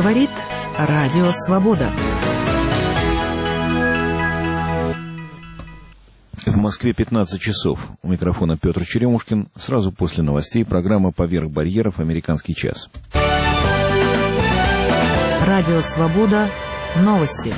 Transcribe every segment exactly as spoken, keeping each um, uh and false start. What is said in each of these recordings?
Говорит Радио Свобода. В Москве пятнадцать часов. У микрофона Петр Черемушкин. Сразу после новостей программа «Поверх барьеров. Американский час». Радио Свобода. Новости.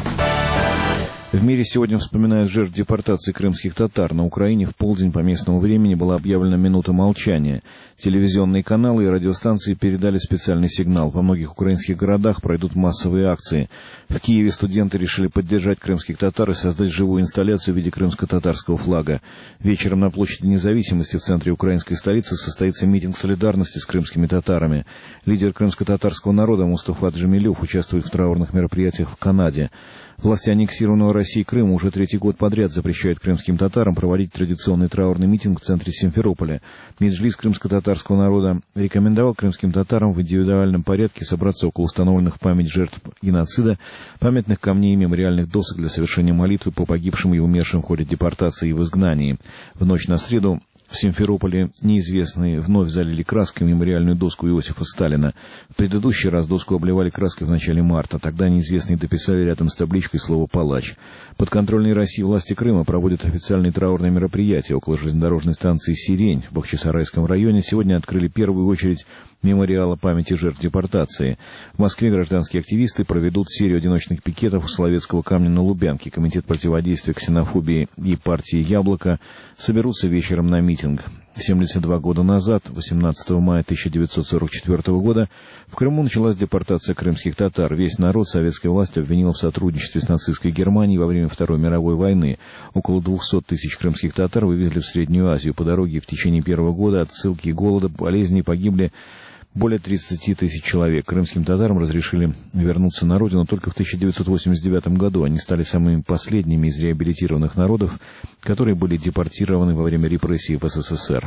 В мире сегодня вспоминают жертв депортации крымских татар. На Украине в полдень по местному времени была объявлена минута молчания. Телевизионные каналы и радиостанции передали специальный сигнал. Во многих украинских городах пройдут массовые акции. В Киеве студенты решили поддержать крымских татар и создать живую инсталляцию в виде крымско-татарского флага. Вечером на площади Независимости в центре украинской столицы состоится митинг солидарности с крымскими татарами. Лидер крымско-татарского народа Мустафа Джамилев участвует в траурных мероприятиях в Канаде. Власти аннексированного Россией Крыма уже третий год подряд запрещают крымским татарам проводить традиционный траурный митинг в центре Симферополя. Меджлис крымско-татарского народа рекомендовал крымским татарам в индивидуальном порядке собраться около установленных в память жертв геноцида памятных камней и мемориальных досок для совершения молитвы по погибшим и умершим в ходе депортации и в изгнании. В ночь на среду в Симферополе неизвестные вновь залили краской мемориальную доску Иосифа Сталина. В предыдущий раз доску обливали краской в начале марта. Тогда неизвестные дописали рядом с табличкой слово «палач». Подконтрольные России власти Крыма проводят официальные траурные мероприятия. Около железнодорожной станции «Сирень» в Бахчисарайском районе сегодня открыли первую очередь мемориала памяти жертв депортации. В Москве гражданские активисты проведут серию одиночных пикетов у Соловецкого камня на Лубянке. Комитет противодействия ксенофобии и партии «Яблоко» соберутся вечером на митинг. семьдесят два года назад, восемнадцатого мая тысяча девятьсот сорок четвёртого года, в Крыму началась депортация крымских татар. Весь народ советская власть обвинила в сотрудничестве с нацистской Германией во время Второй мировой войны. Около двухсот тысяч крымских татар вывезли в Среднюю Азию. По дороге в течение первого года от ссылки и голода, болезней погибли более тридцати тысяч человек. Крымским татарам разрешили вернуться на родину только в тысяча девятьсот восемьдесят девятом году. Они стали самыми последними из реабилитированных народов, которые были депортированы во время репрессий в СССР.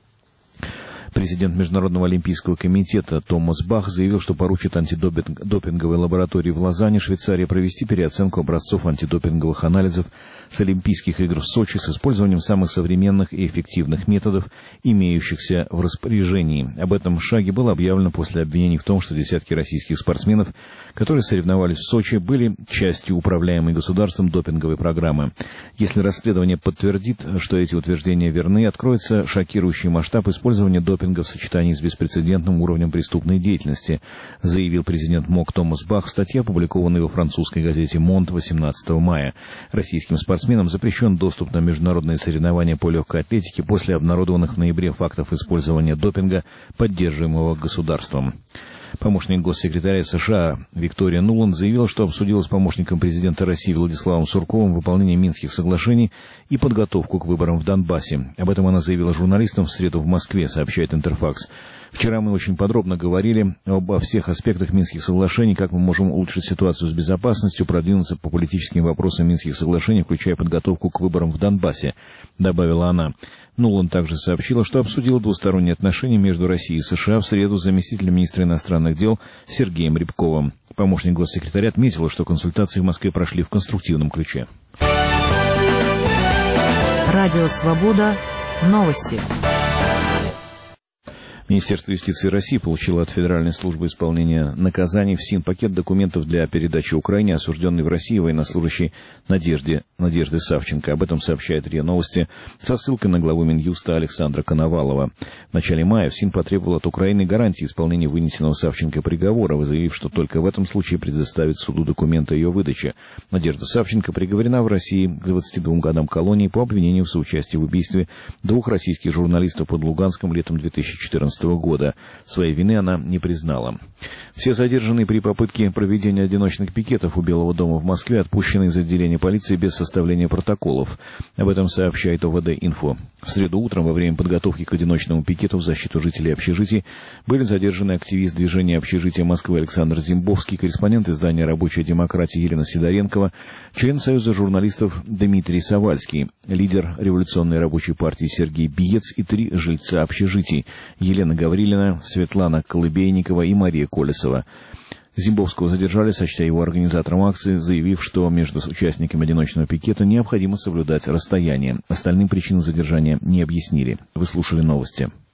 Президент Международного олимпийского комитета Томас Бах заявил, что поручит антидопинговой лаборатории в Лозанне, Швейцария, провести переоценку образцов антидопинговых анализов с Олимпийских игр в Сочи с использованием самых современных и эффективных методов, имеющихся в распоряжении. Об этом шаге было объявлено после обвинений в том, что десятки российских спортсменов, которые соревновались в Сочи, были частью управляемой государством допинговой программы. Если расследование подтвердит, что эти утверждения верны, откроется шокирующий масштаб использования допинга в сочетании с беспрецедентным уровнем преступной деятельности, заявил президент МОК Томас Бах в статье, опубликованной во французской газете «Монт» восемнадцатого мая. Российским спортсменам запрещен доступ на международные соревнования по легкой атлетике после обнародованных в ноябре фактов использования допинга, поддерживаемого государством. Помощник госсекретаря США Виктория Нуланд заявила, что обсудила с помощником президента России Владиславом Сурковым выполнение Минских соглашений и подготовку к выборам в Донбассе. Об этом она заявила журналистам в среду в Москве, сообщает Интерфакс. Вчера мы очень подробно говорили обо всех аспектах Минских соглашений, как мы можем улучшить ситуацию с безопасностью, продвинуться по политическим вопросам Минских соглашений, включая подготовку к выборам в Донбассе, добавила она. Нуланд также сообщила, что обсудила двусторонние отношения между Россией и США в среду с заместителем министра иностранных дел Сергеем Рябковым. Помощник госсекретаря отметила, что консультации в Москве прошли в конструктивном ключе. Радио Свобода. Новости. Министерство юстиции России получило от Федеральной службы исполнения наказаний ФСИН пакет документов для передачи Украине осужденной в России военнослужащей Надежде, Надежды Савченко. Об этом сообщает РИА Новости со ссылкой на главу Минюста Александра Коновалова. В начале мая ФСИН потребовал от Украины гарантии исполнения вынесенного Савченко приговора, заявив, что только в этом случае предоставит суду документы о ее выдаче. Надежда Савченко приговорена в России к двадцати двум годам колонии по обвинению в соучастии в убийстве двух российских журналистов под Луганском летом две тысячи четырнадцатого года. Своей вины она не признала. Все задержанные при попытке проведения одиночных пикетов у Белого дома в Москве отпущены из отделения полиции без составления протоколов. Об этом сообщает ОВД-Инфо. В среду утром во время подготовки к одиночному пикету в защиту жителей общежитий были задержаны активист движения общежития Москвы Александр Зимбовский, корреспондент издания «Рабочая демократия» Елена Сидоренкова, член Союза журналистов Дмитрий Савальский, лидер революционной рабочей партии Сергей Биец и три жильца общежитий – Елена Гаврилина, Светлана Колыбейникова и Мария Колесова. Зимбовского задержали, сочтя его организатором акции, заявив, что между участниками одиночного пикета необходимо соблюдать расстояние. Остальным причины задержания не объяснили. Вы слушали новости.